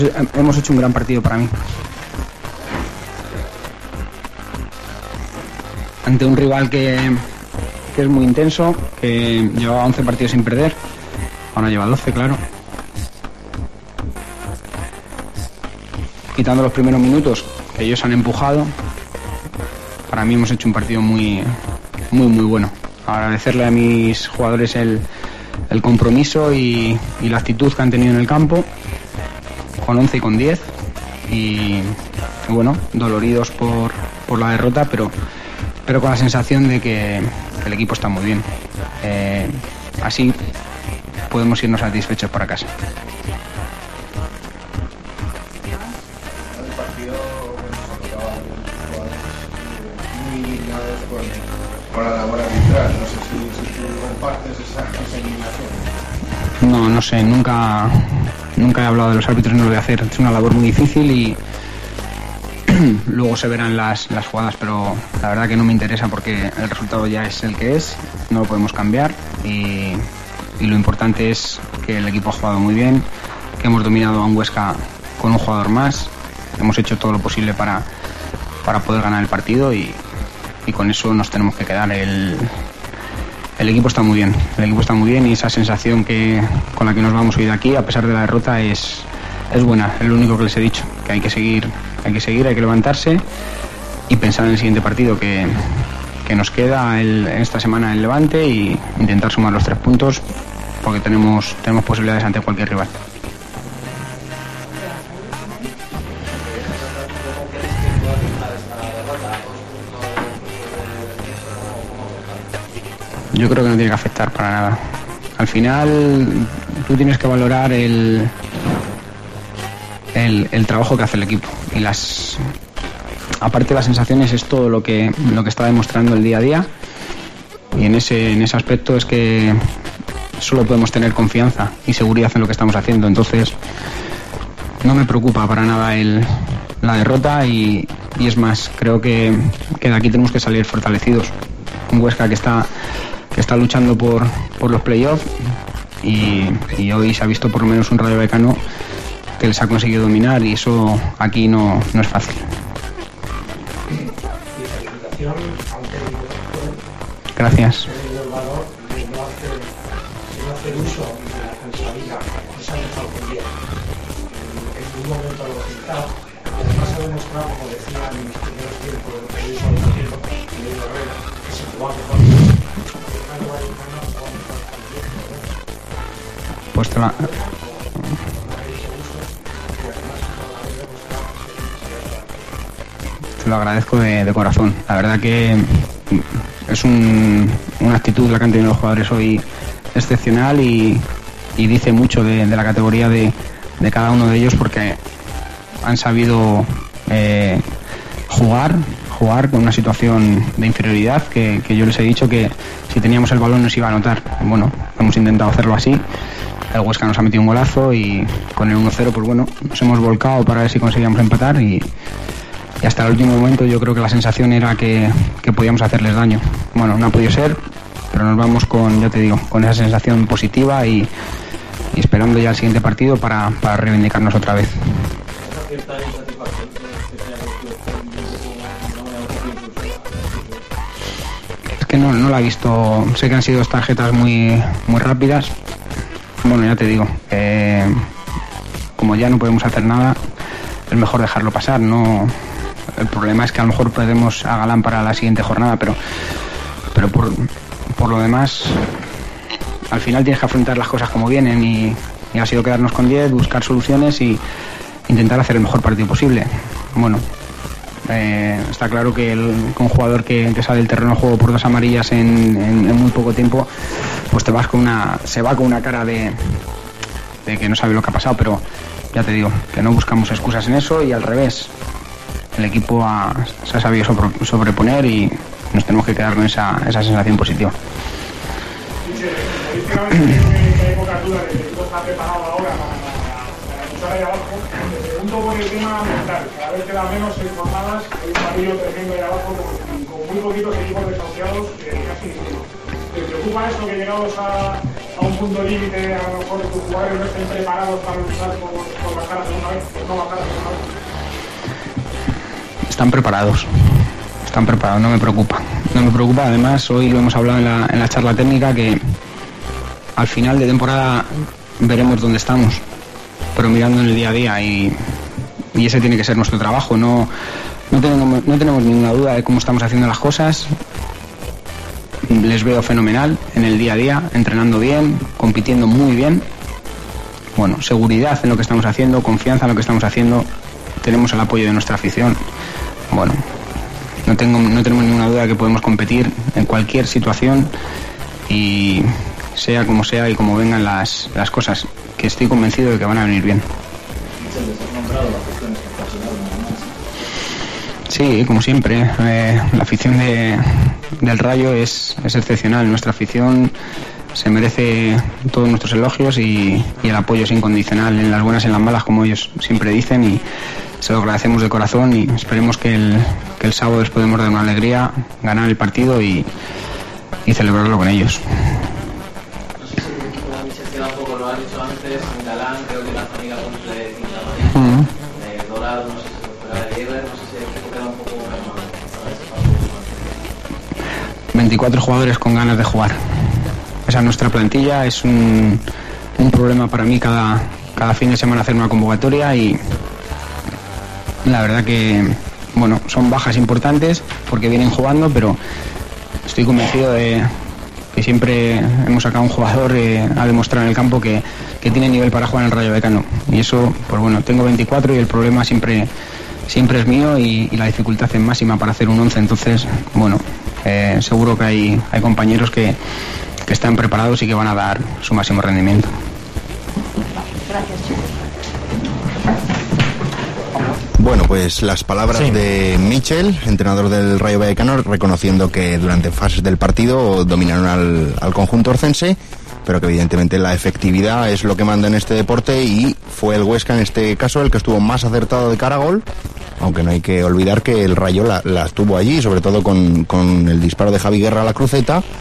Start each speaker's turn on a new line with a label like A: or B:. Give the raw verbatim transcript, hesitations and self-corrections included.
A: Hemos hecho un gran partido para mí. Ante un rival que, que es muy intenso, que llevaba once partidos sin perder, ahora lleva doce, claro. Quitando los primeros minutos que ellos han empujado, para mí hemos hecho un partido muy, muy, muy bueno. Agradecerle a mis jugadores el, el compromiso y, y la actitud que han tenido en el campo, con once y con diez, y bueno, doloridos por, por la derrota, pero, pero con la sensación de que, que el equipo está muy bien. Eh, así podemos irnos satisfechos para casa.
B: Con la labor arbitral, no sé si, si tú compartes esa, esa indignación.
A: No, no sé, nunca, nunca he hablado de los árbitros, no lo voy a hacer. Es una labor muy difícil y luego se verán las, las jugadas, pero la verdad que no me interesa porque el resultado ya es el que es, no lo podemos cambiar y, y lo importante es que el equipo ha jugado muy bien, que hemos dominado a un Huesca con un jugador más, hemos hecho todo lo posible para, para poder ganar el partido y y con eso nos tenemos que quedar. El, el equipo está muy bien, el equipo está muy bien y esa sensación que con la que nos vamos hoy de aquí, a pesar de la derrota, es, es buena. Es lo único que les he dicho, que hay que seguir, hay que seguir, hay que levantarse y pensar en el siguiente partido que, que nos queda el, esta semana en Levante y intentar sumar los tres puntos porque tenemos, tenemos posibilidades ante cualquier rival. Yo creo que no tiene que afectar para nada. Al final tú tienes que valorar el, el, el trabajo que hace el equipo y las aparte de las sensaciones es todo lo que lo que está demostrando el día a día y en ese en ese aspecto es que solo podemos tener confianza y seguridad en lo que estamos haciendo. Entonces no me preocupa para nada el, la derrota y, y es más, creo que, que de aquí tenemos que salir fortalecidos. Un Huesca que está que está luchando por, por los playoffs y, y hoy se ha visto por lo menos un Rayo Vallecano que les ha conseguido dominar y eso aquí no, no es fácil. Gracias. Pues te la... te lo agradezco de, de corazón. La verdad que es un, una actitud la que han tenido los jugadores hoy excepcional y, y dice mucho de, de la categoría de, de cada uno de ellos porque han sabido eh, jugar jugar con una situación de inferioridad que, que yo les he dicho que si teníamos el balón nos iba a anotar. Bueno, hemos intentado hacerlo así. El Huesca nos ha metido un golazo y con el uno cero pues bueno, nos hemos volcado para ver si conseguíamos empatar y, y hasta el último momento yo creo que la sensación era que, que podíamos hacerles daño. Bueno, no ha podido ser, pero nos vamos con, ya te digo, con esa sensación positiva y, y esperando ya el siguiente partido para, para reivindicarnos otra vez. Es que no, no la he visto, sé que han sido tarjetas muy, muy rápidas. Bueno, ya te digo, eh, como ya no podemos hacer nada, es mejor dejarlo pasar. No, el problema es que a lo mejor perdemos a Galán para la siguiente jornada, pero, pero por, por lo demás, al final tienes que afrontar las cosas como vienen y, y ha sido quedarnos con diez, buscar soluciones y intentar hacer el mejor partido posible. Bueno, eh, está claro que, el, que un jugador que, que sale del terreno de juego por dos amarillas en, en, en muy poco tiempo, pues te vas con una, se va con una cara de, de que no sabe lo que ha pasado, pero ya te digo, que no buscamos excusas en eso y al revés, el equipo ha, se ha sabido sobre, sobreponer y nos tenemos que quedar con esa, esa sensación positiva.
C: Por el tema mental, cada vez queda menos informadas, hay un pasillo tremendo ahí abajo con, con muy poquitos equipos desahuciados, eh, casi ninguno. ¿Te preocupa eso que llegados a a un punto límite, a lo mejor tus jugadores no estén preparados para luchar por, por bajar a segunda vez, por no bajar a segunda vez?
A: Están preparados, están preparados, no me preocupa. No me preocupa, además hoy lo hemos hablado en la, en la charla técnica, que al final de temporada veremos dónde estamos, pero mirando en el día a día, y, y ese tiene que ser nuestro trabajo. No, no, tenemos, no tenemos ninguna duda de cómo estamos haciendo las cosas. Les veo fenomenal en el día a día, entrenando bien, compitiendo muy bien. Bueno, seguridad en lo que estamos haciendo, confianza en lo que estamos haciendo. Tenemos el apoyo de nuestra afición. Bueno, no, tengo, no tenemos ninguna duda de que podemos competir en cualquier situación, y sea como sea y como vengan las, las cosas, que estoy convencido de que van a venir bien. Sí, como siempre, eh, la afición de, del Rayo es, es excepcional. Nuestra afición se merece todos nuestros elogios, y, y el apoyo es incondicional, en las buenas y en las malas, como ellos siempre dicen, y se lo agradecemos de corazón, y esperemos que el, que el sábado les podamos dar una alegría, ganar el partido y, y celebrarlo con ellos.
D: No sé si Michel queda un poco, lo has dicho antes, en Galán creo que la familia cumple cincuenta años, uh-huh. eh, Dorado, no sé si lo fuera de Lieber, no sé si el equipo queda un poco más.
A: veinticuatro jugadores con ganas de jugar. Esa es nuestra plantilla, es un, un problema para mí cada, cada fin de semana hacer una convocatoria, y la verdad que, bueno, son bajas importantes porque vienen jugando, pero estoy convencido de que siempre hemos sacado un jugador eh, a demostrar en el campo que, que tiene nivel para jugar en el Rayo Vallecano, y eso, pues bueno, tengo veinticuatro y el problema siempre siempre es mío, y, y la dificultad es máxima para hacer un once. Entonces, bueno, eh, seguro que hay, hay compañeros que, que están preparados y que van a dar su máximo rendimiento.
E: Gracias, chicos.
F: Bueno, pues las palabras sí. de Michel, entrenador del Rayo Vallecano, reconociendo que durante fases del partido dominaron al, al conjunto orcense, pero que evidentemente la efectividad es lo que manda en este deporte, y fue el Huesca en este caso el que estuvo más acertado de cara a gol, aunque no hay que olvidar que el Rayo la, la tuvo allí, sobre todo con, con el disparo de Javi Guerra a la cruceta,